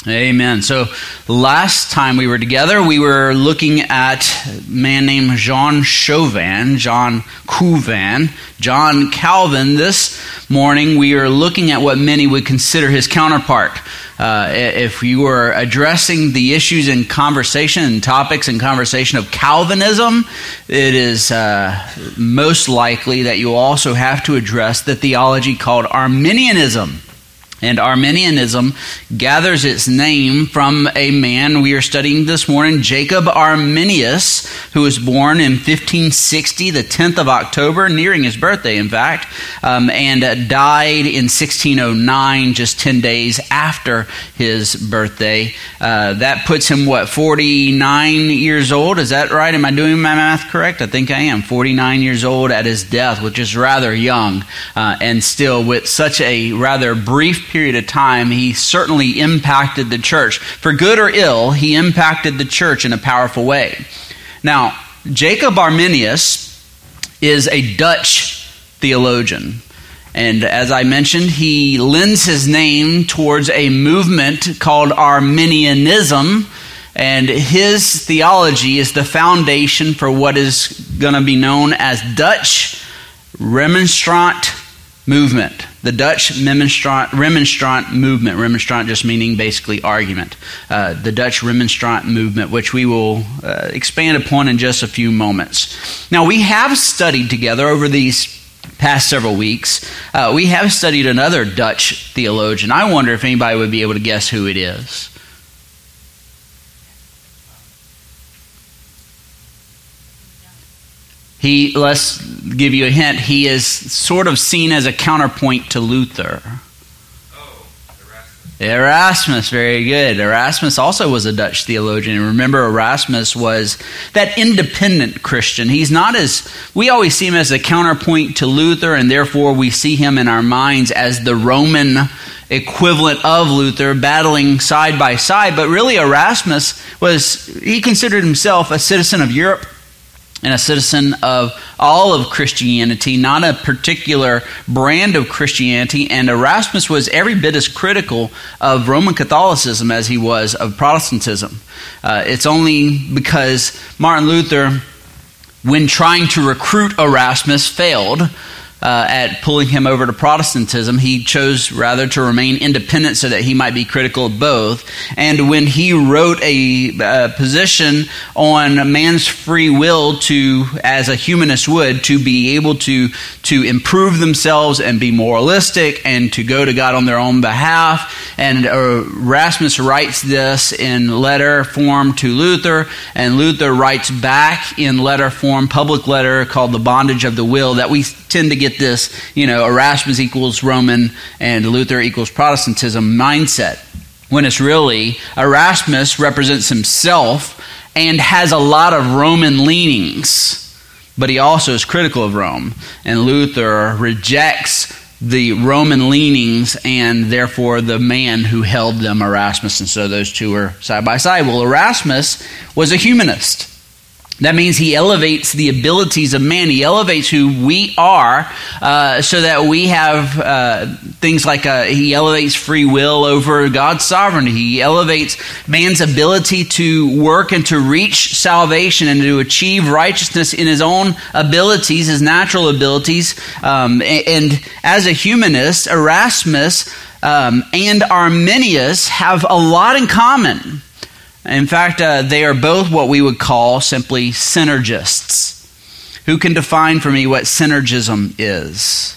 Amen. So last time we were together, we were looking at a man named John Calvin. This morning, we are looking at what many would consider his counterpart. If you were addressing the issues in conversation and topics in conversation of Calvinism, it is most likely that you also have to address the theology called Arminianism. And Arminianism gathers its name from a man we are studying this morning, Jacob Arminius, who was born in 1560, the 10th of October, nearing his birthday, in fact, and died in 1609, just 10 days after his birthday. That puts him, 49 years old? Is that right? Am I doing my math correct? I think I am. 49 years old at his death, which is rather young, and still with such a rather brief period of time, he certainly impacted the church. For good or ill, he impacted the church in a powerful way. Now, Jacob Arminius is a Dutch theologian. And as I mentioned, he lends his name towards a movement called Arminianism. And his theology is the foundation for what is going to be known as Dutch Remonstrant movement. The Dutch Remonstrant movement. Remonstrant just meaning basically argument. The Dutch Remonstrant movement, which we will expand upon in just a few moments. Now, we have studied together over these past several weeks. We have studied another Dutch theologian. I wonder if anybody would be able to guess who it is. Let's give you a hint, he is sort of seen as a counterpoint to Luther. Oh, Erasmus. Erasmus, very good. Erasmus also was a Dutch theologian. And remember, Erasmus was that independent Christian. We always see him as a counterpoint to Luther, and therefore we see him in our minds as the Roman equivalent of Luther, battling side by side. But really, Erasmus he considered himself a citizen of Europe, and a citizen of all of Christianity, not a particular brand of Christianity. And Erasmus was every bit as critical of Roman Catholicism as he was of Protestantism. It's only because Martin Luther, when trying to recruit Erasmus, failed at pulling him over to Protestantism. He chose rather to remain independent so that he might be critical of both. And when he wrote a position on man's free will to, as a humanist would, to be able to improve themselves and be moralistic and to go to God on their own behalf, and Erasmus writes this in letter form to Luther, and Luther writes back in letter form, public letter called The Bondage of the Will, that we tend to get this, Erasmus equals Roman and Luther equals Protestantism mindset, when it's really Erasmus represents himself and has a lot of Roman leanings, but he also is critical of Rome. And Luther rejects the Roman leanings and therefore the man who held them, Erasmus, and so those two are side by side. Well, Erasmus was a humanist. That means he elevates the abilities of man. He elevates who we are so that we have things like he elevates free will over God's sovereignty. He elevates man's ability to work and to reach salvation and to achieve righteousness in his own abilities, his natural abilities. And as a humanist, Erasmus and Arminius have a lot in common. In fact, they are both what we would call simply synergists. Who can define for me what synergism is?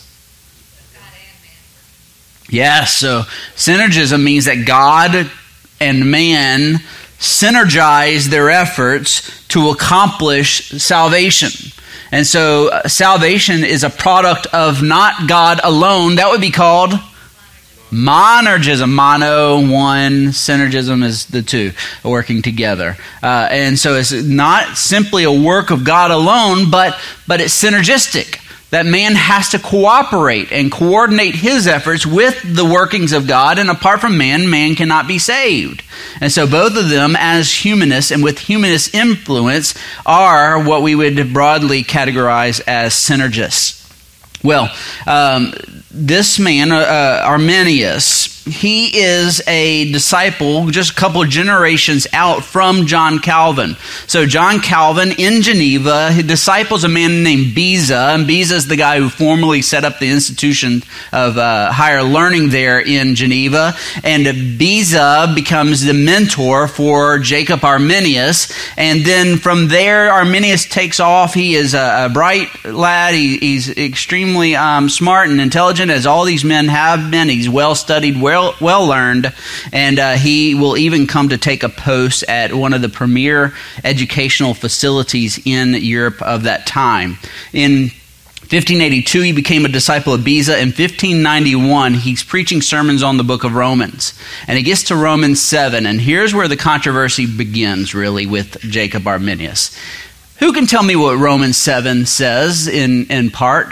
Yes, so synergism means that God and man synergize their efforts to accomplish salvation. And so salvation is a product of not God alone. That would be called monergism. Mono, one, synergism is the two working together. And so it's not simply a work of God alone, but it's synergistic. That man has to cooperate and coordinate his efforts with the workings of God, and apart from man cannot be saved. And so both of them, as humanists and with humanist influence, are what we would broadly categorize as synergists. Well, this man, Arminius, he is a disciple just a couple of generations out from John Calvin. So John Calvin in Geneva, he disciples a man named Beza, and Beza is the guy who formally set up the institution of higher learning there in Geneva. And Beza becomes the mentor for Jacob Arminius. And then from there, Arminius takes off. He is a bright lad. He's extremely smart and intelligent, as all these men have been. He's well-studied, well-learned, and he will even come to take a post at one of the premier educational facilities in Europe of that time. In 1582, he became a disciple of Beza. In 1591, he's preaching sermons on the book of Romans. And he gets to Romans 7, and here's where the controversy begins, really, with Jacob Arminius. Who can tell me what Romans 7 says in part?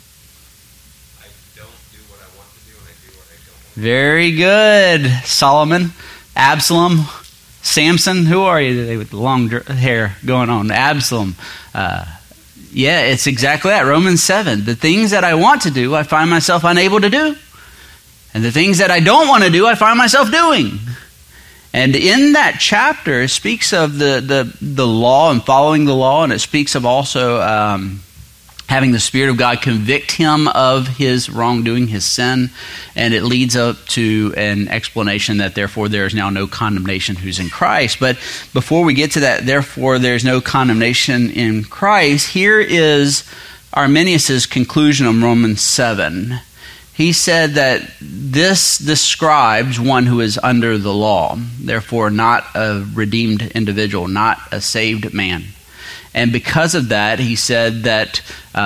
Very good. Solomon, Absalom, Samson. Who are you today with the long hair going on? Absalom. Yeah, it's exactly that. Romans 7. The things that I want to do, I find myself unable to do. And the things that I don't want to do, I find myself doing. And in that chapter, it speaks of the law and following the law, and it speaks of also having the Spirit of God convict him of his wrongdoing, his sin, and it leads up to an explanation that therefore there is now no condemnation who's in Christ. But before we get to that, therefore there's no condemnation in Christ, here is Arminius' conclusion on Romans 7. He said that this describes one who is under the law, therefore not a redeemed individual, not a saved man. And because of that, he said that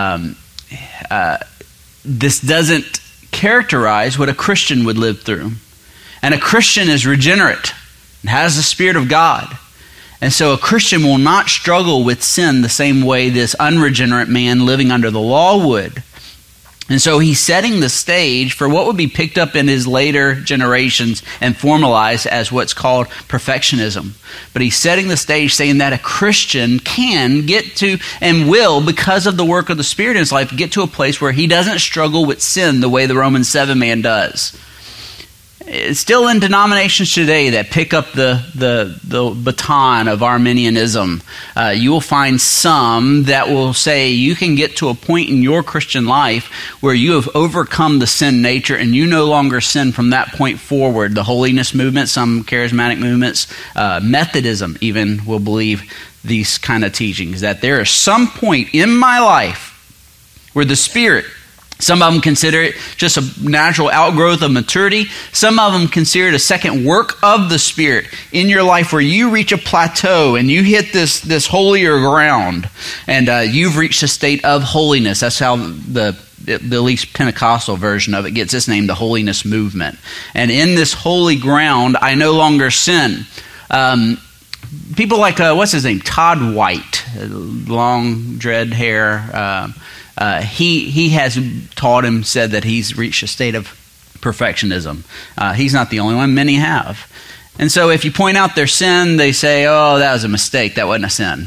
this doesn't characterize what a Christian would live through. And a Christian is regenerate and has the Spirit of God. And so a Christian will not struggle with sin the same way this unregenerate man living under the law would. And so he's setting the stage for what would be picked up in his later generations and formalized as what's called perfectionism. But he's setting the stage saying that a Christian can get to, and will, because of the work of the Spirit in his life, get to a place where he doesn't struggle with sin the way the Romans 7 man does. It's still in denominations today that pick up the baton of Arminianism. You will find some that will say you can get to a point in your Christian life where you have overcome the sin nature and you no longer sin from that point forward. The holiness movement, some charismatic movements, Methodism even will believe these kind of teachings, that there is some point in my life where the Spirit, some of them consider it just a natural outgrowth of maturity. Some of them consider it a second work of the Spirit in your life where you reach a plateau and you hit this holier ground and you've reached a state of holiness. That's how the at least Pentecostal version of it gets its name, the holiness movement. And in this holy ground, I no longer sin. People like, what's his name? Todd White, long dread hair. He has taught him, said that he's reached a state of perfectionism. He's not the only one. Many have. And so if you point out their sin, they say, oh, that was a mistake. That wasn't a sin.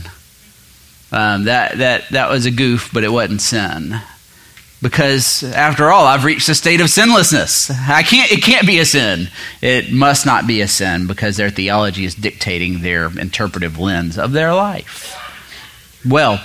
That was a goof, but it wasn't sin. Because after all, I've reached a state of sinlessness. It can't be a sin. It must not be a sin because their theology is dictating their interpretive lens of their life. Well,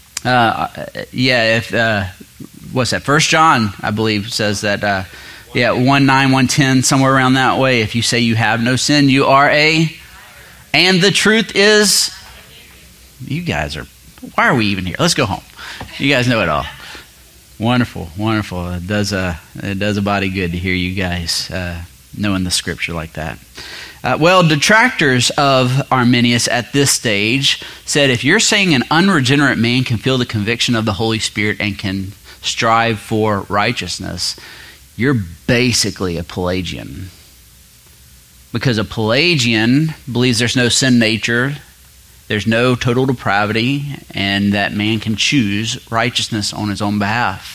what's that? 1 John, I believe, says that, 1:9, 1:10, somewhere around that way. If you say you have no sin, you are and the truth is, you guys are, why are we even here? Let's go home. You guys know it all. Wonderful, wonderful. It does a body good to hear you guys knowing the scripture like that. Well, detractors of Arminius at this stage said, if you're saying an unregenerate man can feel the conviction of the Holy Spirit and can strive for righteousness, you're basically a Pelagian. Because a Pelagian believes there's no sin nature, there's no total depravity, and that man can choose righteousness on his own behalf.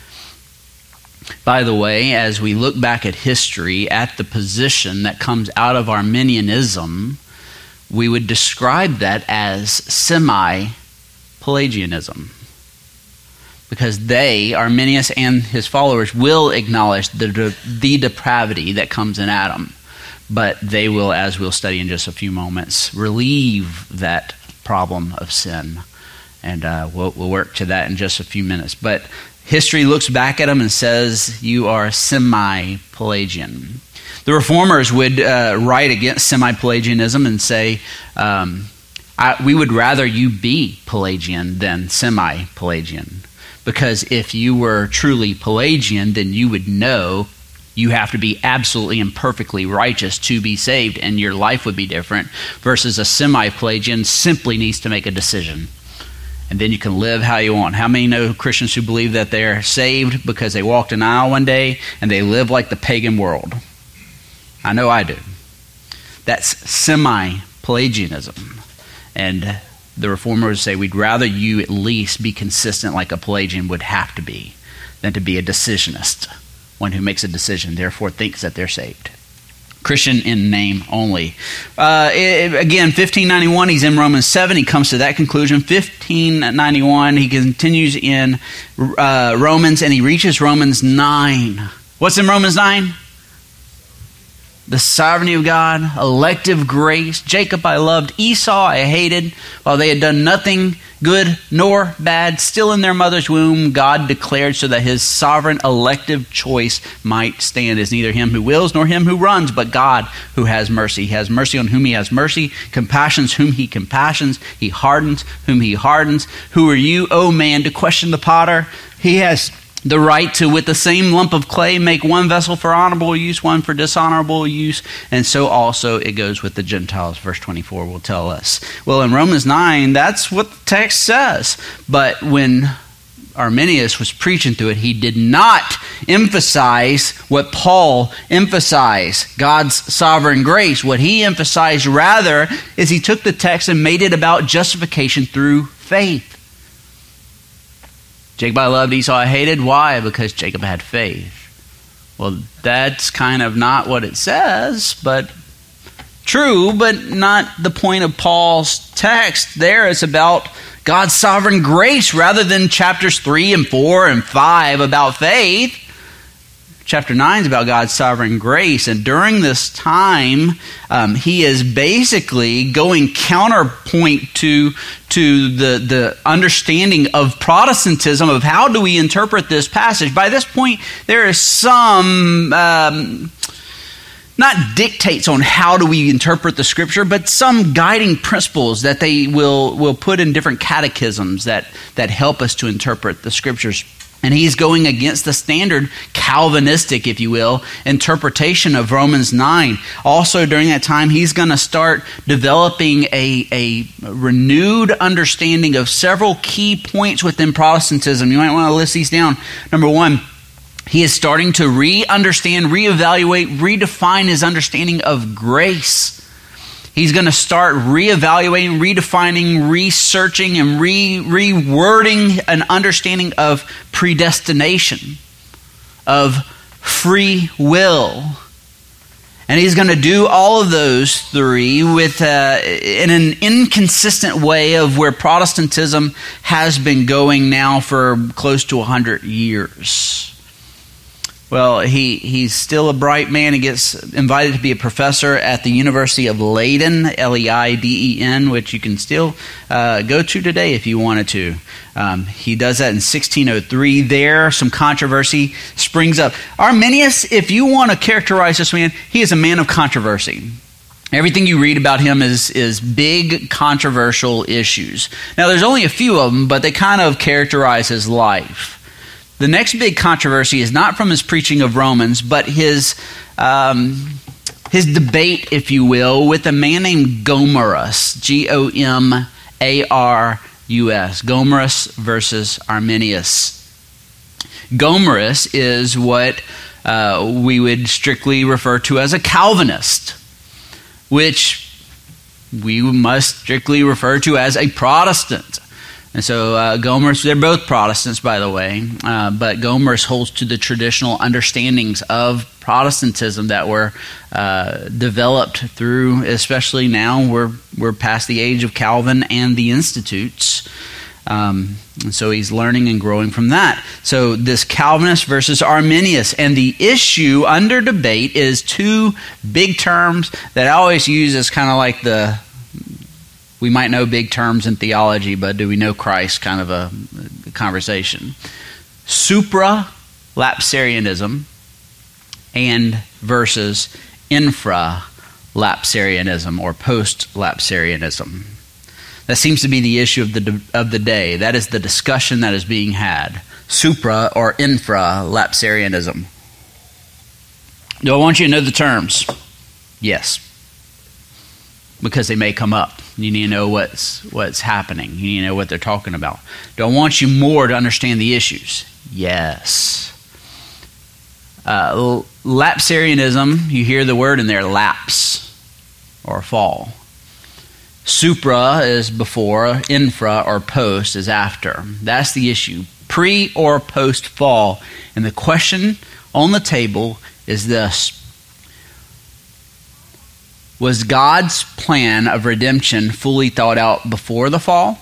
By the way, as we look back at history, at the position that comes out of Arminianism, we would describe that as semi-Pelagianism. because they, Arminius and his followers, will acknowledge the depravity that comes in Adam. But they will, as we'll study in just a few moments, relieve that problem of sin. And we'll work to that in just a few minutes. But history looks back at them and says, you are semi-Pelagian. The Reformers would write against semi-Pelagianism and say, we would rather you be Pelagian than semi-Pelagian. Because if you were truly Pelagian, then you would know you have to be absolutely and perfectly righteous to be saved, and your life would be different, versus a semi-Pelagian simply needs to make a decision. And then you can live how you want. How many know Christians who believe that they're saved because they walked an aisle one day and they live like the pagan world? I know I do. That's semi-Pelagianism. And the Reformers say we'd rather you at least be consistent like a Pelagian would have to be than to be a decisionist, one who makes a decision, therefore thinks that they're saved. Christian in name only. Again, 1591, he's in Romans 7. He comes to that conclusion. 1591, he continues in Romans, and he reaches Romans 9. What's in Romans 9? The sovereignty of God, elective grace. Jacob I loved, Esau I hated. While they had done nothing good nor bad, still in their mother's womb, God declared so that his sovereign elective choice might stand. Is neither him who wills nor him who runs, but God who has mercy. He has mercy on whom he has mercy, compassions whom he compassions, he hardens whom he hardens. Who are you, O man, to question the potter? He has the right to, with the same lump of clay, make one vessel for honorable use, one for dishonorable use, and so also it goes with the Gentiles. Verse 24 will tell us. Well, in Romans 9, that's what the text says. But when Arminius was preaching through it, he did not emphasize what Paul emphasized, God's sovereign grace. What he emphasized rather is he took the text and made it about justification through faith. Jacob I loved, Esau I hated. Why? Because Jacob had faith. Well, that's kind of not what it says, but true, but not the point of Paul's text. There it's about God's sovereign grace rather than chapters 3 and 4 and 5 about faith. Chapter 9 is about God's sovereign grace, and during this time, he is basically going counterpoint to the understanding of Protestantism, of how do we interpret this passage. By this point, there is some, not dictates on how do we interpret the Scripture, but some guiding principles that they will put in different catechisms that help us to interpret the Scriptures. And he's going against the standard Calvinistic, if you will, interpretation of Romans 9. Also, during that time, he's going to start developing a renewed understanding of several key points within Protestantism. You might want to list these down. Number one, he is starting to re-understand, reevaluate, redefine his understanding of grace. He's going to start reevaluating, redefining, researching, and rewording an understanding of predestination, of free will. And he's going to do all of those three with in an inconsistent way of where Protestantism has been going now for close to 100 years. Well, he's still a bright man. He gets invited to be a professor at the University of Leiden, Leiden, which you can still go to today if you wanted to. He does that in 1603. There, some controversy springs up. Arminius, if you want to characterize this man, he is a man of controversy. Everything you read about him is big controversial issues. Now, there's only a few of them, but they kind of characterize his life. The next big controversy is not from his preaching of Romans, but his debate, if you will, with a man named Gomarus, Gomarus, Gomarus versus Arminius. Gomarus is what we would strictly refer to as a Calvinist, which we must strictly refer to as a Protestant. And so Gomarus, they're both Protestants, by the way, but Gomarus holds to the traditional understandings of Protestantism that were developed through, especially now we're past the age of Calvin and the Institutes. And so he's learning and growing from that. So this Calvinist versus Arminius. And the issue under debate is two big terms that I always use as kind of like we might know big terms in theology, but do we know Christ kind of a conversation. Supra-lapsarianism and versus infra-lapsarianism or post-lapsarianism. That seems to be the issue of the day. That is the discussion that is being had. Supra or infra-lapsarianism. Do I want you to know the terms? Yes. Because they may come up. You need to know what's happening. You need to know what they're talking about. Do I want you more to understand the issues? Yes. Lapsarianism, you hear the word in there, lapse or fall. Supra is before, infra or post is after. That's the issue. Pre or post fall. And the question on the table is this. Was God's plan of redemption fully thought out before the fall?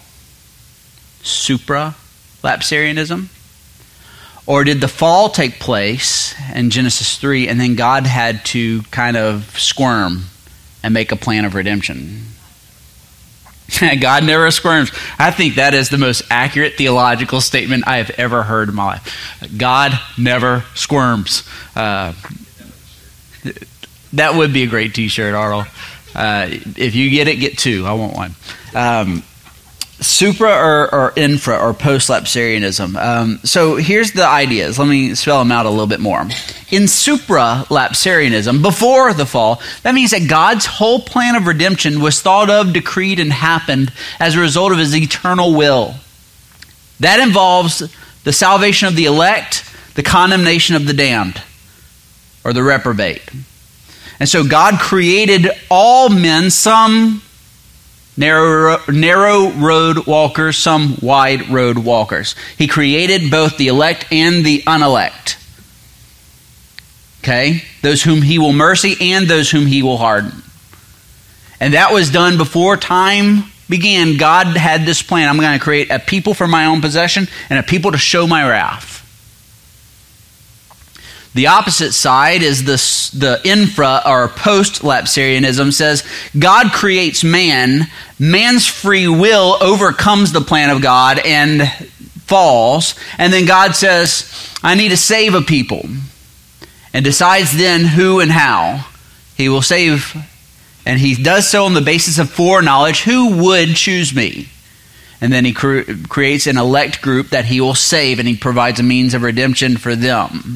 Supra-lapsarianism? Or did the fall take place in Genesis 3 and then God had to kind of squirm and make a plan of redemption? God never squirms. I think that is the most accurate theological statement I have ever heard in my life. God never squirms. That would be a great t-shirt, Arl. If you get it, get two. I want one. Supra or infra or post-lapsarianism. So here's the ideas. Let me spell them out a little bit more. In supra-lapsarianism, before the fall, that means that God's whole plan of redemption was thought of, decreed, and happened as a result of his eternal will. That involves the salvation of the elect, the condemnation of the damned, or the reprobate. And so God created all men, some narrow road walkers, some wide road walkers. He created both the elect and the unelect. Okay? Those whom he will mercy and those whom he will harden. And that was done before time began. God had this plan. I'm going to create a people for my own possession and a people to show my wrath. The opposite side is the infra or post-lapsarianism says God creates man, man's free will overcomes the plan of God and falls, and then God says, I need to save a people, and decides then who and how he will save, and he does so on the basis of foreknowledge, who would choose me? And then he creates an elect group that he will save, and he provides a means of redemption for them.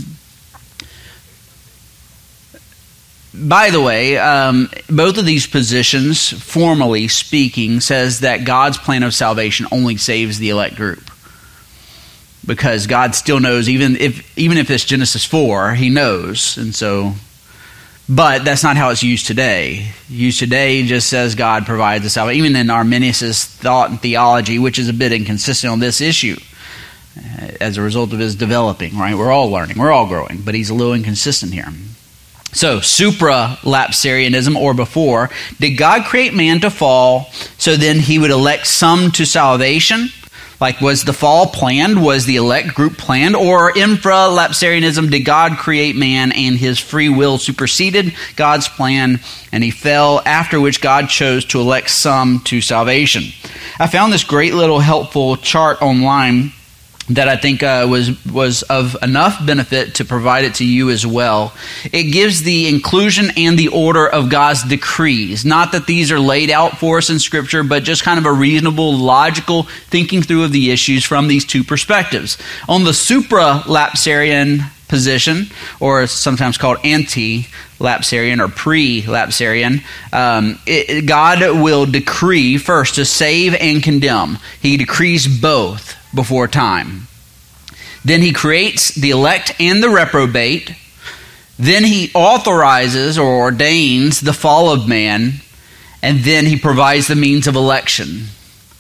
By the way, both of these positions, formally speaking, says that God's plan of salvation only saves the elect group. Because God still knows, even if it's Genesis 4, he knows. And so, but that's not how it's used today. Used today just says God provides the salvation. Even in Arminius' thought and theology, which is a bit inconsistent on this issue, as a result of his developing, right? We're all learning, we're all growing, but he's a little inconsistent here. So, supra-lapsarianism, or before, did God create man to fall so then he would elect some to salvation? Like, was the fall planned? Was the elect group planned? Or infra-lapsarianism, did God create man and his free will superseded God's plan and he fell, after which God chose to elect some to salvation? I found this great little helpful chart online that I think was of enough benefit to provide it to you as well. It gives the inclusion and the order of God's decrees. Not that these are laid out for us in Scripture, but just kind of a reasonable, logical thinking through of the issues from these two perspectives. On the supra-lapsarian position, or sometimes called anti-lapsarian or pre-lapsarian, God will decree first to save and condemn. He decrees both before time. Then he creates the elect and the reprobate. Then he authorizes or ordains the fall of man. And then he provides the means of election.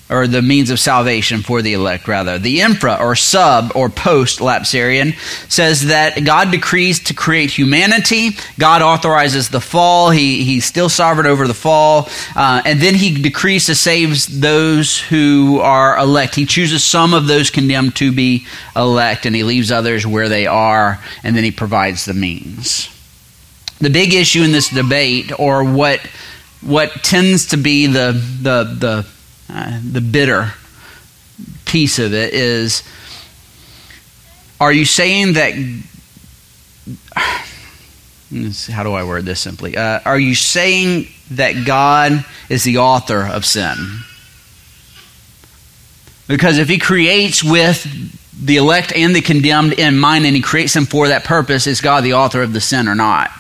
or the means of salvation for the elect, rather. The infra, or sub, or post-lapsarian, says that God decrees to create humanity. God authorizes the fall. He's still sovereign over the fall. And then he decrees to save those who are elect. He chooses some of those condemned to be elect, and he leaves others where they are, and then he provides the means. The big issue in this debate, or what tends to be the bitter piece of it, is, are you saying that, how do I word this simply? Are you saying that God is the author of sin? Because if he creates with the elect and the condemned in mind, and he creates them for that purpose, is God the author of the sin or not?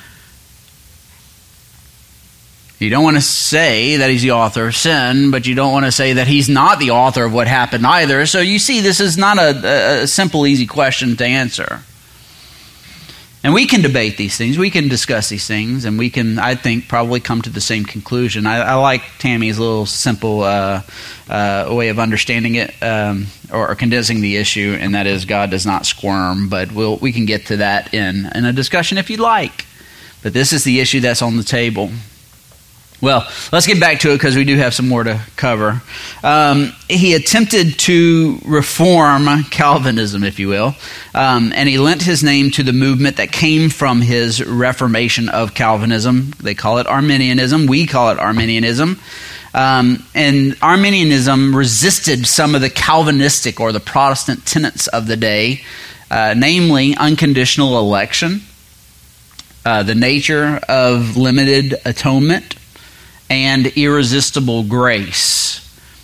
You don't want to say that he's the author of sin, but you don't want to say that he's not the author of what happened either. So you see, this is not a simple, easy question to answer. And we can debate these things. We can discuss these things. And we can, I think, probably come to the same conclusion. I like Tammy's little simple way of understanding it, or condensing the issue, and that is God does not squirm. But we can get to that in a discussion if you'd like. But this is the issue that's on the table. Well, let's get back to it because we do have some more to cover. He attempted to reform Calvinism, if you will, and he lent his name to the movement that came from his reformation of Calvinism. They call it Arminianism. We call it Arminianism. And Arminianism resisted some of the Calvinistic or the Protestant tenets of the day, namely unconditional election, the nature of limited atonement, and irresistible grace.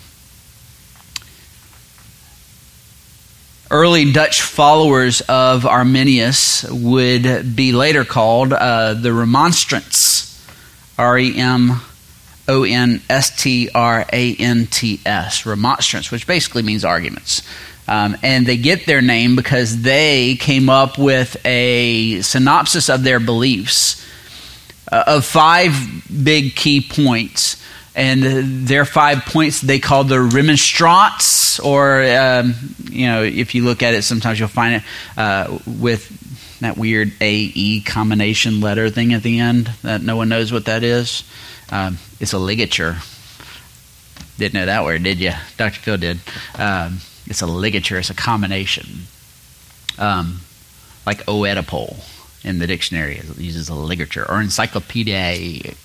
Early Dutch followers of Arminius would be later called the Remonstrants, Remonstrants, Remonstrants, which basically means arguments. And they get their name because they came up with a synopsis of their beliefs of 5 big key points. And their 5 points they called the remonstrants, or, if you look at it, sometimes you'll find it with that weird AE combination letter thing at the end that no one knows what that is. It's a ligature. Didn't know that word, did you? Dr. Phil did. It's a ligature. It's a combination. Like Oedipal. In the dictionary, it uses a ligature, or encyclopedic.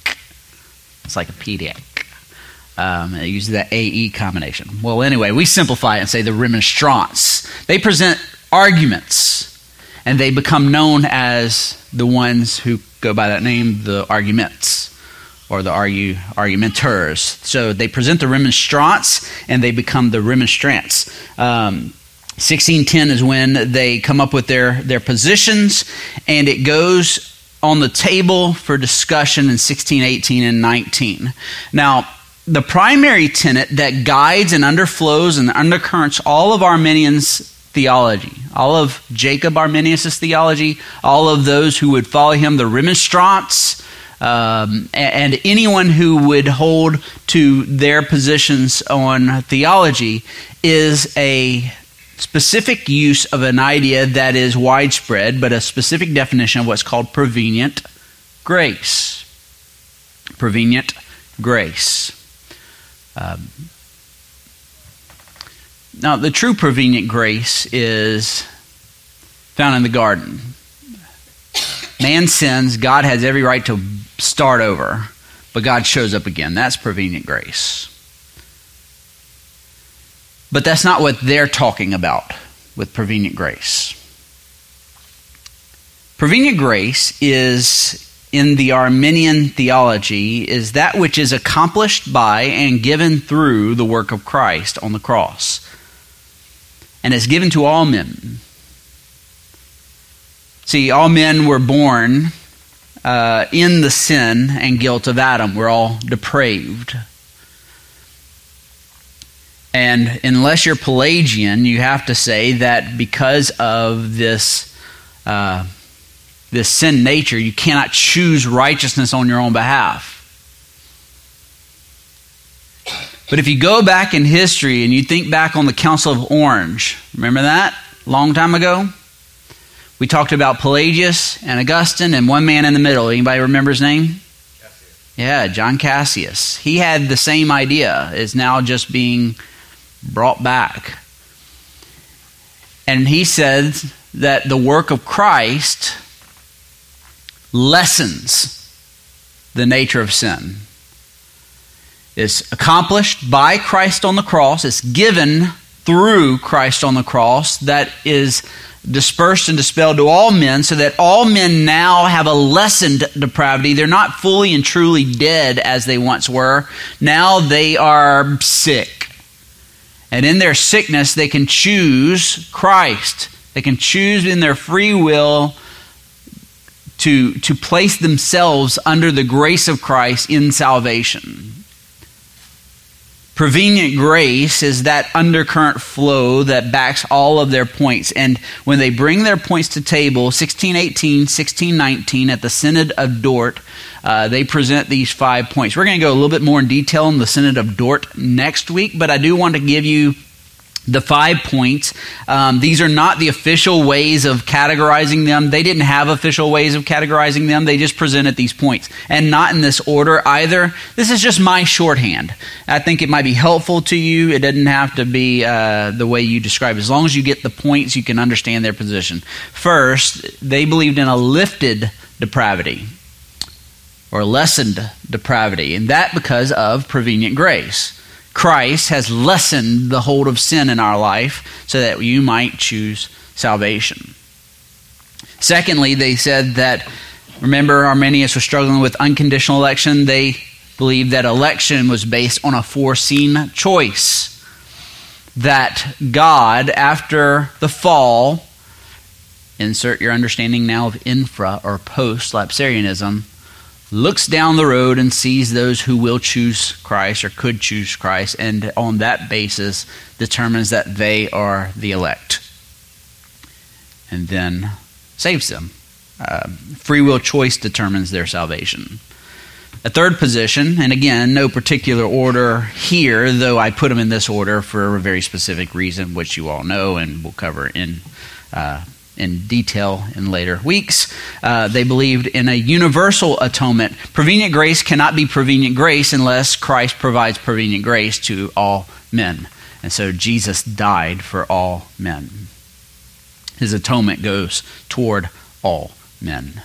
It uses that AE combination. Well, anyway, we simplify it and say the remonstrants. They present arguments, and they become known as the ones who go by that name, the arguments, or the argumenters. So they present the remonstrants, and they become the remonstrants. 1610 is when they come up with their positions, and it goes on the table for discussion in 1618 and 19. Now, the primary tenet that guides and underflows and undercurrents all of Arminians' theology, all of Jacob Arminius' theology, all of those who would follow him, the remonstrants, and anyone who would hold to their positions on theology, is a specific use of an idea that is widespread, but a specific definition of what's called prevenient grace. Prevenient grace. Now, the true prevenient grace is found in the garden. Man sins, God has every right to start over, but God shows up again. That's prevenient grace. But that's not what they're talking about with prevenient grace. Prevenient grace is, in the Arminian theology, is that which is accomplished by and given through the work of Christ on the cross. And it's given to all men. See, all men were born in the sin and guilt of Adam. We're all depraved. And unless you're Pelagian, you have to say that because of this sin nature, you cannot choose righteousness on your own behalf. But if you go back in history and you think back on the Council of Orange, remember that? Long time ago? We talked about Pelagius and Augustine and one man in the middle. Anybody remember his name? Cassius. Yeah, John Cassius. He had the same idea. It's now just being brought back. And he said that the work of Christ lessens the nature of sin. It's accomplished by Christ on the cross. It's given through Christ on the cross that is dispersed and dispelled to all men, so that all men now have a lessened depravity. They're not fully and truly dead as they once were. Now they are sick. And in their sickness, they can choose Christ. They can choose in their free will to place themselves under the grace of Christ in salvation. Prevenient grace is that undercurrent flow that backs all of their points. And when they bring their points to table, 1618, 1619, at the Synod of Dort, they present these 5 points. We're going to go a little bit more in detail on the Synod of Dort next week, but I do want to give you the 5 points. These are not the official ways of categorizing them. They didn't have official ways of categorizing them. They just presented these points. And not in this order either. This is just my shorthand. I think it might be helpful to you. It doesn't have to be the way you describe it. As long as you get the points, you can understand their position. First, they believed in a lifted depravity, or lessened depravity. And that because of prevenient grace. Christ has lessened the hold of sin in our life so that you might choose salvation. Secondly, they said that, remember, Arminius was struggling with unconditional election. They believed that election was based on a foreseen choice. That God, after the fall, insert your understanding now of infra or post-lapsarianism, looks down the road and sees those who will choose Christ or could choose Christ, and on that basis determines that they are the elect, and then saves them. Free will choice determines their salvation. A third position, and again, no particular order here, though I put them in this order for a very specific reason, which you all know and we'll cover in detail in later weeks. They believed in a universal atonement. Prevenient grace cannot be prevenient grace unless Christ provides prevenient grace to all men. And so Jesus died for all men. His atonement goes toward all men.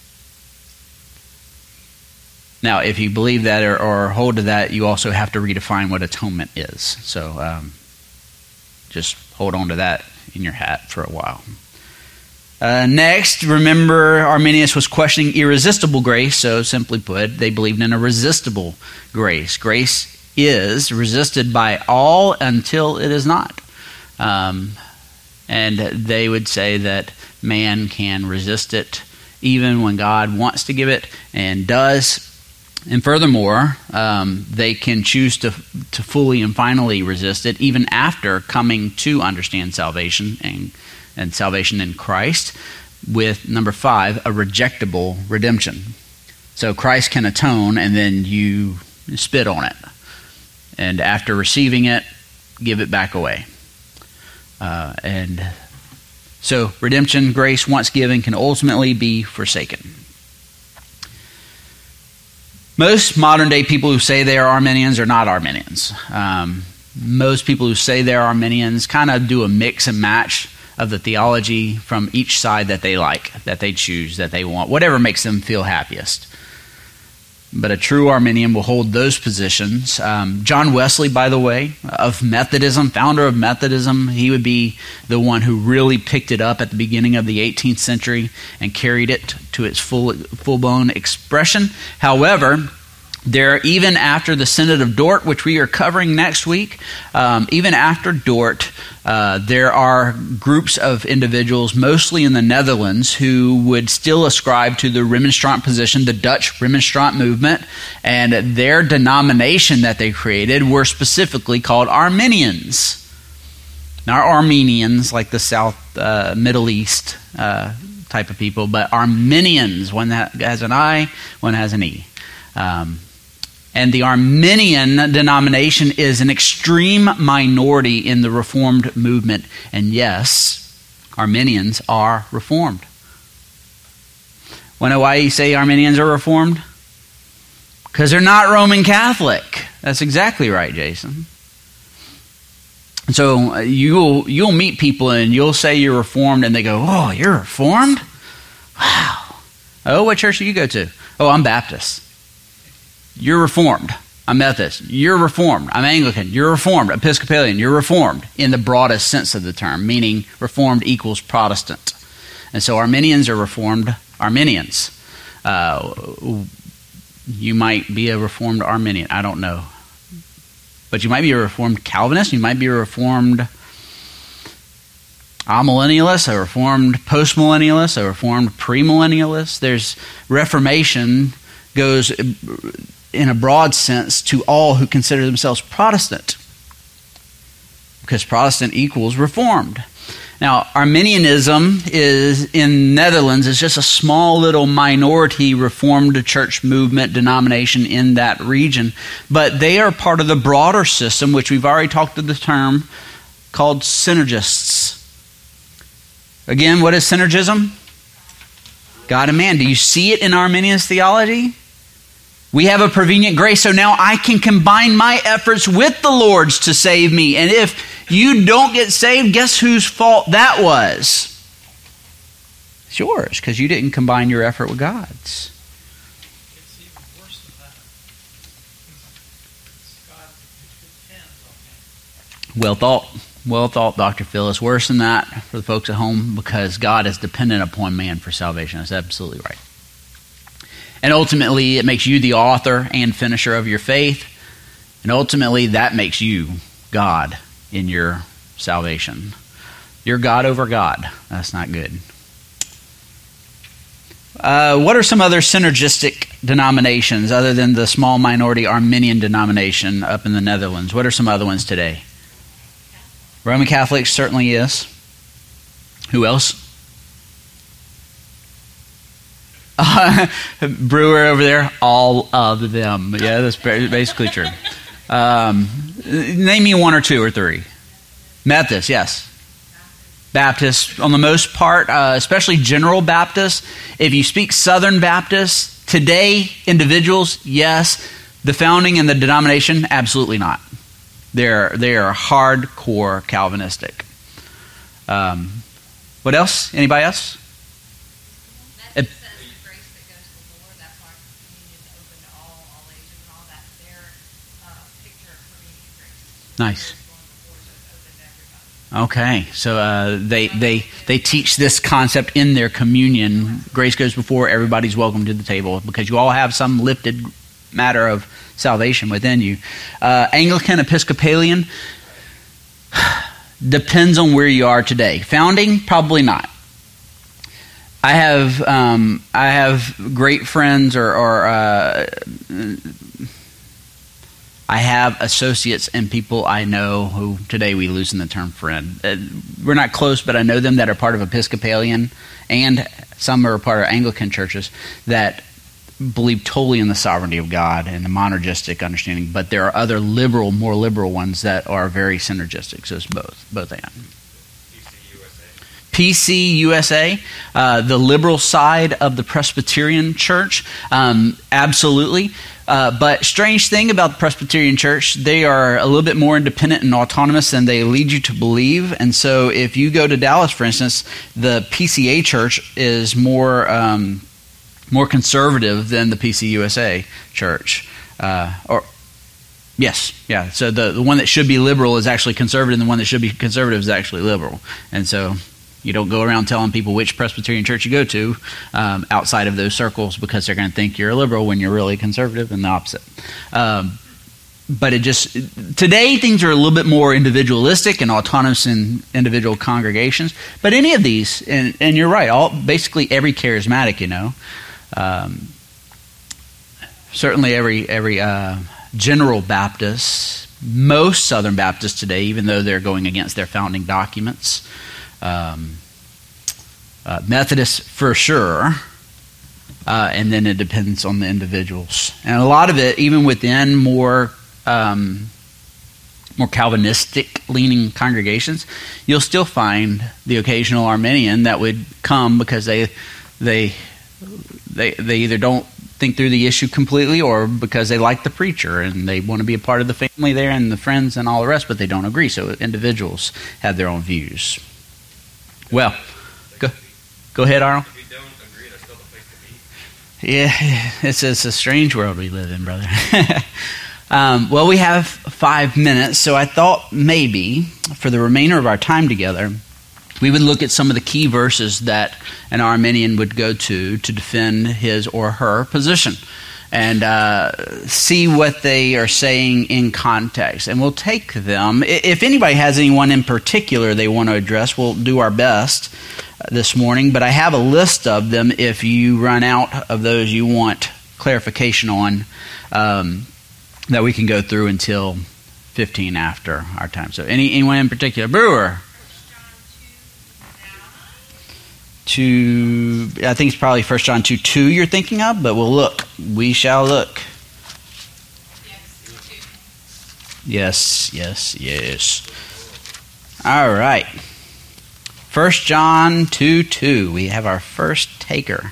Now, if you believe that or hold to that, you also have to redefine what atonement is. So just hold on to that in your hat for a while. Next, remember, Arminius was questioning irresistible grace, so simply put, they believed in a resistible grace. Grace is resisted by all until it is not. And they would say that man can resist it even when God wants to give it and does. And furthermore, they can choose to fully and finally resist it even after coming to understand salvation and salvation in Christ, with number 5, a rejectable redemption. So Christ can atone, and then you spit on it. And after receiving it, give it back away. And so redemption, grace once given, can ultimately be forsaken. Most modern day people who say they are Arminians are not Arminians. Most people who say they're Arminians kind of do a mix and match of the theology from each side that they like, that they choose, that they want, whatever makes them feel happiest. But a true Arminian will hold those positions. John Wesley, by the way, of Methodism, founder of Methodism, he would be the one who really picked it up at the beginning of the 18th century and carried it to its full-blown expression. However, there, even after the Synod of Dort, which we are covering next week, even after Dort, there are groups of individuals, mostly in the Netherlands, who would still ascribe to the Remonstrant position, the Dutch Remonstrant movement, and their denomination that they created were specifically called Arminians. Not Armenians like the South Middle East type of people, but Arminians. One that has an I, one has an E. And the Arminian denomination is an extreme minority in the Reformed movement. And yes, Arminians are Reformed. Want to know why you say Arminians are Reformed? Because they're not Roman Catholic. That's exactly right, Jason. So you'll meet people and you'll say you're Reformed and they go, "Oh, you're Reformed? Wow. Oh, what church do you go to?" "Oh, I'm Baptist." "You're Reformed." "I'm Methodist." "You're Reformed." "I'm Anglican." "You're Reformed." "Episcopalian." "You're Reformed," in the broadest sense of the term, meaning Reformed equals Protestant. And so Arminians are Reformed Arminians. You might be a Reformed Arminian. I don't know. But you might be a Reformed Calvinist. You might be a Reformed amillennialist, a Reformed postmillennialist, a Reformed premillennialist. There's Reformation goes in a broad sense to all who consider themselves Protestant, because Protestant equals Reformed. Now, Arminianism is in Netherlands is just a small little minority Reformed church movement denomination in that region, but they are part of the broader system, which we've already talked of the term, called synergists. Again, what is synergism? God and man. Do you see it in Arminian's theology? We have a prevenient grace, so now I can combine my efforts with the Lord's to save me. And if you don't get saved, guess whose fault that was? It's yours, because you didn't combine your effort with God's. It's even worse than that. God depends on man. Well thought. Well thought, Dr. Phil. It's worse than that for the folks at home, because God is dependent upon man for salvation. That's absolutely right. And ultimately, it makes you the author and finisher of your faith. And ultimately, that makes you God in your salvation. You're God over God. That's not good. What are some other synergistic denominations other than the small minority Arminian denomination up in the Netherlands? What are some other ones today? Roman Catholic certainly is. Who else? Brewer over there, all of them. Yeah, that's basically true. Name me one or two or three. Methodist, yes. Baptist, on the most part, especially General Baptist. If you speak Southern Baptist, today, individuals, yes. The founding and the denomination, absolutely not. They are hardcore Calvinistic. What else? Anybody else? Nice. Okay, so they teach this concept in their communion. Grace goes before, everybody's welcome to the table, because you all have some lifted matter of salvation within you. Anglican, Episcopalian, depends on where you are today. Founding, probably not. I have great friends or I have associates and people I know who today we loosen the term friend. We're not close, but I know them that are part of Episcopalian, and some are part of Anglican churches that believe totally in the sovereignty of God and the monergistic understanding. But there are other more liberal ones that are very synergistic. So it's both and. PCUSA, the liberal side of the Presbyterian Church, absolutely. But strange thing about the Presbyterian Church, they are a little bit more independent and autonomous than they lead you to believe. And so if you go to Dallas, for instance, the PCA Church is more conservative than the PCUSA Church. So the one that should be liberal is actually conservative, and the one that should be conservative is actually liberal. And so you don't go around telling people which Presbyterian church you go to outside of those circles, because they're going to think you're a liberal when you're really conservative, and the opposite. But today things are a little bit more individualistic and autonomous in individual congregations. But any of these, and you're right, basically every charismatic, certainly every General Baptist, most Southern Baptists today, even though they're going against their founding documents. Methodists for sure, and then it depends on the individuals. And a lot of it, even within more Calvinistic-leaning congregations, you'll still find the occasional Arminian that would come because they either don't think through the issue completely, or because they like the preacher and they want to be a part of the family there and the friends and all the rest, but they don't agree. So individuals have their own views. Well, go ahead, Arnold. If we don't agree, there's still a place to be. Yeah, it's a strange world we live in, brother. Well, we have 5 minutes, so I thought maybe for the remainder of our time together, we would look at some of the key verses that an Arminian would go to defend his or her position, and see what they are saying in context. And we'll take them. If anybody has anyone in particular they want to address, we'll do our best this morning. But I have a list of them if you run out of those you want clarification on, that we can go through until 15 after our time. So anyone in particular? Brewer. I think it's probably 1 John 2:2 you're thinking of, but we'll look. We shall look. Yes. All right. 1 John 2:2. We have our first taker.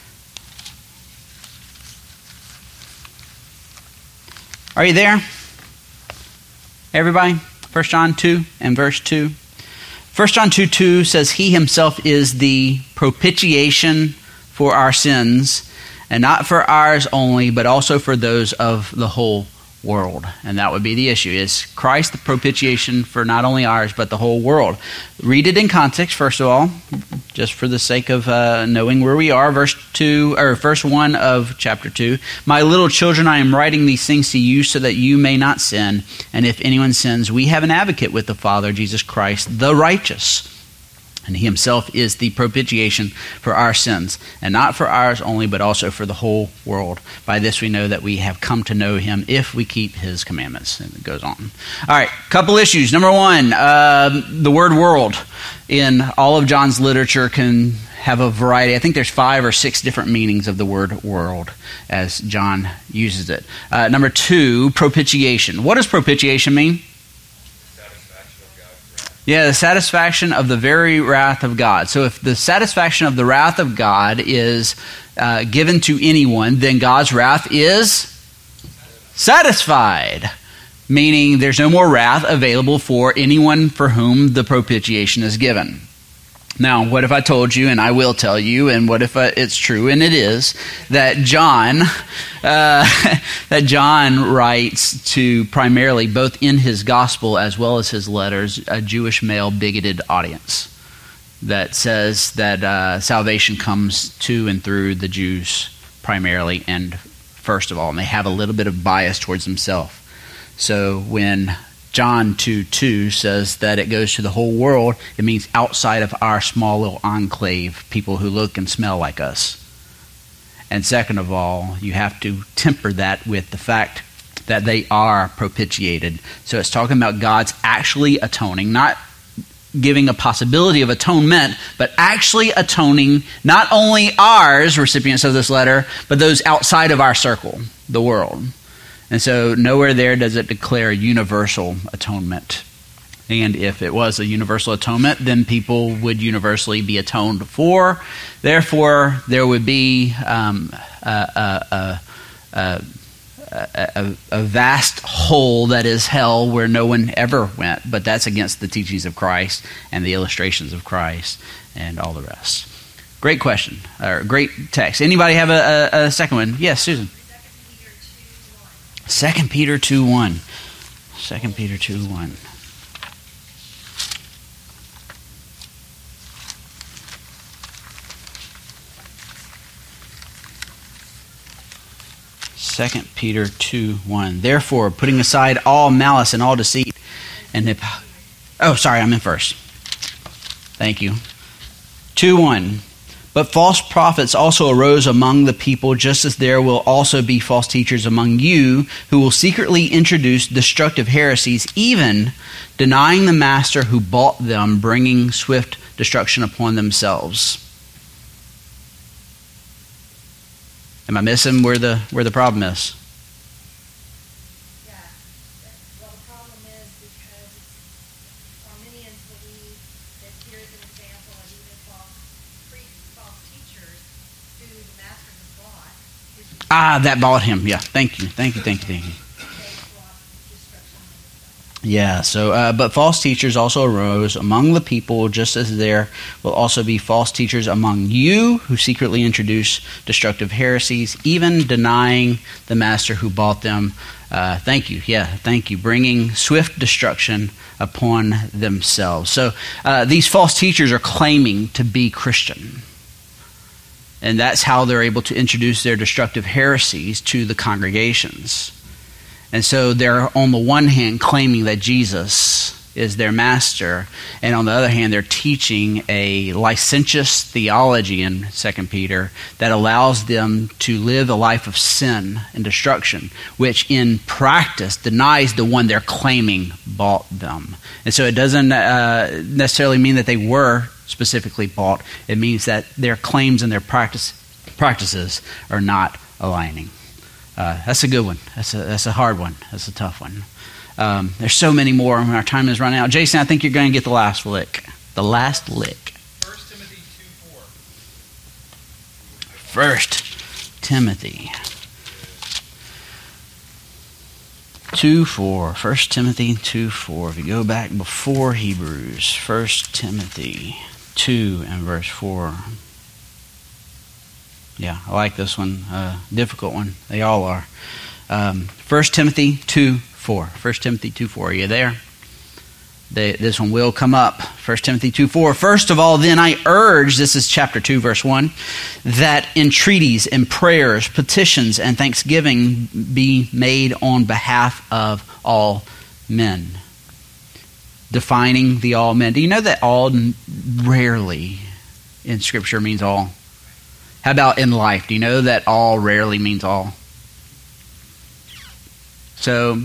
Are you there? Everybody? 1 John 2 and verse 2. 1 John 2:2 says, He himself is the propitiation for our sins, and not for ours only, but also for those of the whole world. And that would be the issue. Is Christ the propitiation for not only ours, but the whole world? Read it in context, first of all, just for the sake of knowing where we are. Verse 1 of chapter 2. My little children, I am writing these things to you so that you may not sin. And if anyone sins, we have an advocate with the Father, Jesus Christ, the righteous. And he himself is the propitiation for our sins, and not for ours only, but also for the whole world. By this we know that we have come to know him if we keep his commandments. And it goes on. All right, couple issues. Number one, the word world in all of John's literature can have a variety. I think there's 5 or 6 different meanings of the word world as John uses it. Number 2, propitiation. What does propitiation mean? Yeah, the satisfaction of the very wrath of God. So if the satisfaction of the wrath of God is given to anyone, then God's wrath is satisfied. Meaning there's no more wrath available for anyone for whom the propitiation is given. Now, what if I told you, and I will tell you, and what if it's true, and it is, that John writes to primarily, both in his gospel as well as his letters, a Jewish male bigoted audience that says that salvation comes to and through the Jews primarily and first of all, and they have a little bit of bias towards themselves. So when John 2:2 says that it goes to the whole world, it means outside of our small little enclave, people who look and smell like us. And second of all, you have to temper that with the fact that they are propitiated. So it's talking about God's actually atoning, not giving a possibility of atonement, but actually atoning not only ours, recipients of this letter, but those outside of our circle, the world. And so nowhere there does it declare universal atonement. And if it was a universal atonement, then people would universally be atoned for. Therefore, there would be a vast hole that is hell where no one ever went. But that's against the teachings of Christ and the illustrations of Christ and all the rest. Great question, or great text. Anybody have a second one? Yes, Susan. 2 Peter 2:1. 2 Peter 2:1. Second Peter 2:1. Therefore, putting aside all malice and all deceit and I'm in first. Thank you. 2:1. But false prophets also arose among the people, just as there will also be false teachers among you, who will secretly introduce destructive heresies, even denying the master who bought them, bringing swift destruction upon themselves. Am I missing where the problem is? Yeah. Well, the problem is because Arminians believe that here is an example of even false teachers who the master has bought. That bought him. Yeah, thank you. They brought destruction. Yeah, so, but false teachers also arose among the people, just as there will also be false teachers among you who secretly introduce destructive heresies, even denying the master who bought them. Thank you. Bringing swift destruction upon themselves. So these false teachers are claiming to be Christian. And that's how they're able to introduce their destructive heresies to the congregations. And so they're on the one hand claiming that Jesus is their master, and on the other hand they're teaching a licentious theology in 2 Peter that allows them to live a life of sin and destruction, which in practice denies the one they're claiming bought them. And so it doesn't necessarily mean that they were specifically bought. It means that their claims and their practices are not aligning. That's a good one. That's a hard one. That's a tough one. There's so many more. Our time is running out. Jason, I think you're going to get the last lick. The last lick. 1 Timothy 2:4. 1 Timothy 2:4. 1 Timothy 2:4. If you go back before Hebrews, 1 Timothy 2 and verse 4. Yeah, I like this one. Difficult one. They all are. 1 Timothy 2:4. 1 Timothy 2:4. Are you there? This one will come up. 1 Timothy 2:4. First of all, then I urge, this is chapter 2, verse 1, that entreaties and prayers, petitions, and thanksgiving be made on behalf of all men. Defining the all men. Do you know that all rarely in Scripture means all? How about in life? Do you know that all rarely means all? So,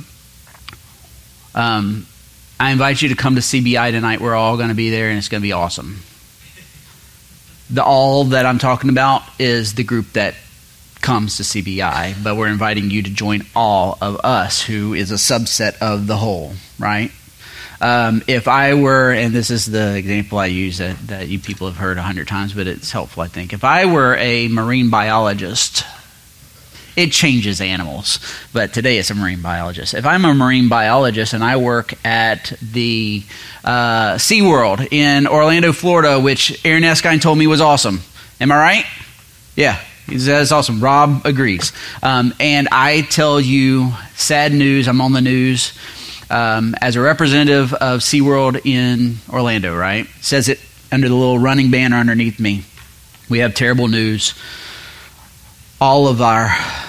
I invite you to come to CBI tonight. We're all going to be there, and it's going to be awesome. The all that I'm talking about is the group that comes to CBI, but we're inviting you to join all of us, who is a subset of the whole, right? If I were, and this is the example I use that you people have heard 100 times, but it's helpful, I think. If I were a marine biologist, it changes animals, but today it's a marine biologist. If I'm a marine biologist and I work at the SeaWorld in Orlando, Florida, which Aaron Eskine told me was awesome. Am I right? Yeah. That's awesome. Rob agrees. And I tell you sad news, I'm on the news, as a representative of SeaWorld in Orlando, right? It says it under the little running banner underneath me. We have terrible news. All of our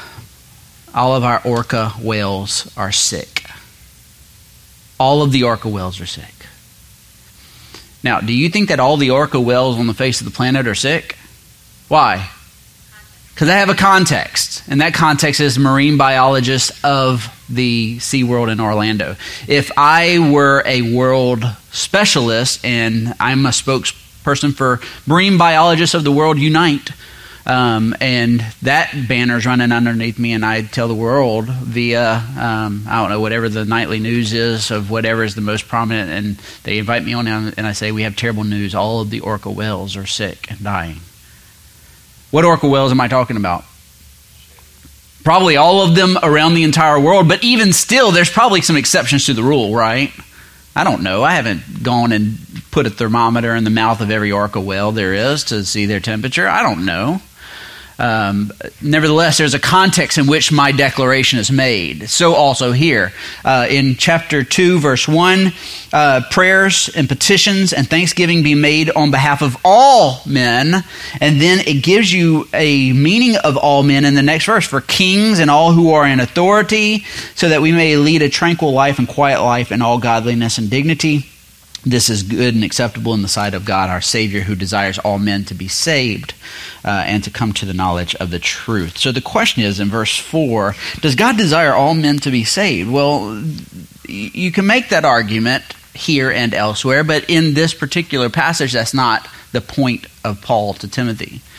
orca whales are sick. All of the orca whales are sick. Now, do you think that all the orca whales on the face of the planet are sick? Why? Because they have a context, and that context is marine biologist of the SeaWorld in Orlando. If I were a world specialist, and I'm a spokesperson for Marine Biologists of the World Unite, and that banner's running underneath me, and I tell the world via, I don't know, whatever the nightly news is of whatever is the most prominent, and they invite me on, and I say, we have terrible news. All of the orca whales are sick and dying. What orca whales am I talking about? Probably all of them around the entire world, but even still, there's probably some exceptions to the rule, right? I don't know. I haven't gone and put a thermometer in the mouth of every orca whale there is to see their temperature. I don't know. Nevertheless, there's a context in which my declaration is made. So also here, in chapter 2, verse 1, prayers and petitions and thanksgiving be made on behalf of all men. And then it gives you a meaning of all men in the next verse, for kings and all who are in authority, so that we may lead a tranquil life and quiet life in all godliness and dignity. This is good and acceptable in the sight of God, our Savior, who desires all men to be saved and to come to the knowledge of the truth. So the question is, in verse 4, does God desire all men to be saved? Well, you can make that argument here and elsewhere, but in this particular passage, that's not the point of Paul to Timothy.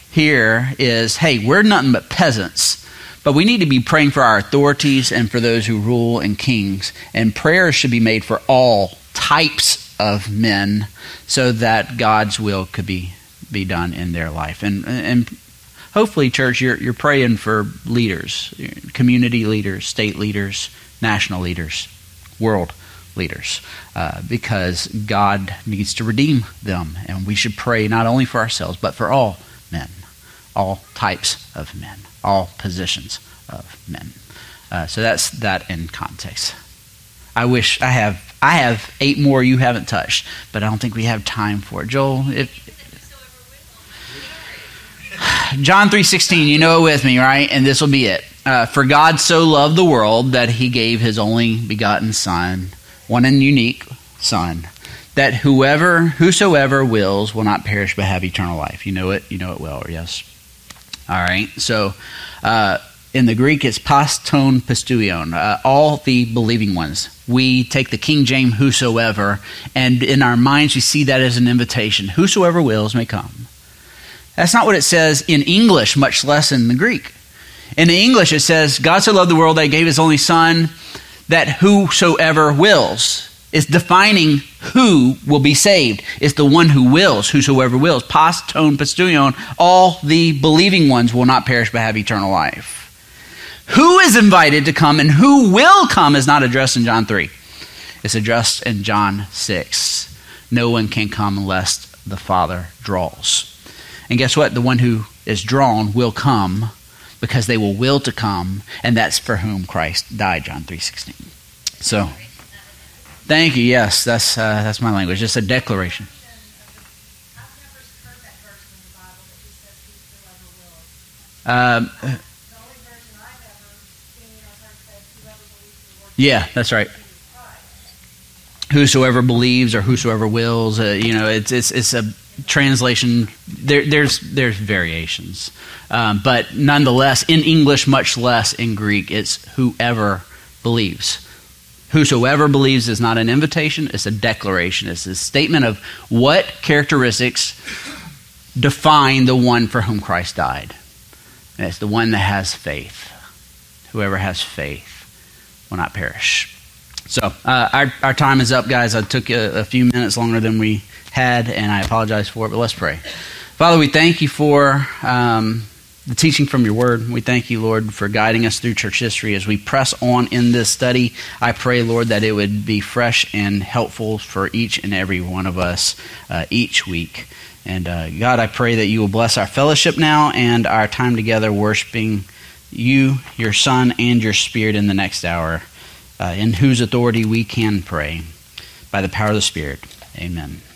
here is, hey, we're nothing but peasants, but we need to be praying for our authorities and for those who rule and kings. And prayers should be made for all types of men so that God's will could be done in their life. And hopefully, church, you're praying for leaders, community leaders, state leaders, national leaders, world leaders, because God needs to redeem them. And we should pray not only for ourselves, but for all men, all types of men, all positions of men. So that's that in context. I wish I have 8 more you haven't touched, but I don't think we have time for it. Joel, John 3:16, you know it with me, right? And this will be it. For God so loved the world that he gave his only begotten Son, one and unique Son, that whosoever wills will not perish but have eternal life. You know it well, yes? All right, so in the Greek it's pas ton pisteuon, all the believing ones. We take the King James whosoever, and in our minds we see that as an invitation. Whosoever wills may come. That's not what it says in English, much less in the Greek. In the English it says, God so loved the world that he gave his only Son, that whosoever wills. It's defining who will be saved. It's the one who wills, whosoever wills. Pas ton pisteuon, all the believing ones will not perish but have eternal life. Who is invited to come and who will come is not addressed in John 3. It's addressed in John 6. No one can come unless the Father draws. And guess what? The one who is drawn will come because they will will to come, and that's for whom Christ died, John 3:16. So, thank you. Yes, that's my language. It's a declaration. I've never heard that verse in the Bible that just says whosoever wills. The only version I've ever seen or heard says whoever believes in the work. Yeah, that's right. Whosoever believes or whosoever wills. It's a translation. There's variations, but nonetheless, in English, much less in Greek, it's whoever believes. Whosoever believes is not an invitation, it's a declaration. It's a statement of what characteristics define the one for whom Christ died. And it's the one that has faith. Whoever has faith will not perish. So our time is up, guys. I took a few minutes longer than we had, and I apologize for it, but let's pray. Father, we thank you for the teaching from your word. We thank you, Lord, for guiding us through church history. As we press on in this study, I pray, Lord, that it would be fresh and helpful for each and every one of us each week. And God, I pray that you will bless our fellowship now and our time together worshiping you, your Son, and your Spirit in the next hour, in whose authority we can pray by the power of the Spirit. Amen.